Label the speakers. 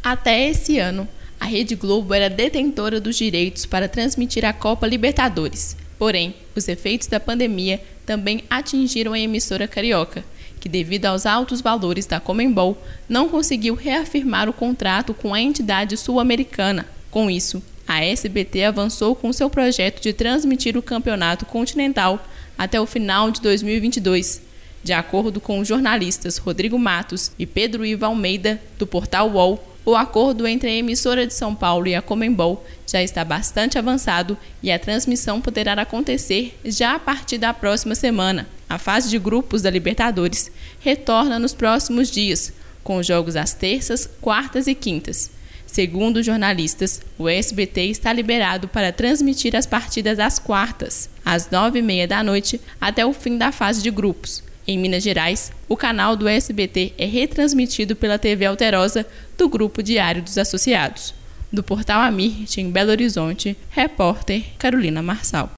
Speaker 1: Até esse ano, a Rede Globo era detentora dos direitos para transmitir a Copa Libertadores. Porém, os efeitos da pandemia também atingiram a emissora carioca, que, devido aos altos valores da Conmebol, não conseguiu reafirmar o contrato com a entidade sul-americana. Com isso, a SBT avançou com seu projeto de transmitir o campeonato continental até o final de 2022. De acordo com os jornalistas Rodrigo Matos e Pedro Ivo Almeida, do portal UOL, o acordo entre a emissora de São Paulo e a Conmebol já está bastante avançado e a transmissão poderá acontecer já a partir da próxima semana. A fase de grupos da Libertadores retorna nos próximos dias, com jogos às terças, quartas e quintas. Segundo os jornalistas, o SBT está liberado para transmitir as partidas às quartas, às 9h30 da noite, até o fim da fase de grupos. Em Minas Gerais, o canal do SBT é retransmitido pela TV Alterosa do Grupo Diário dos Associados. Do portal Amirte, em Belo Horizonte, repórter Carolina Marçal.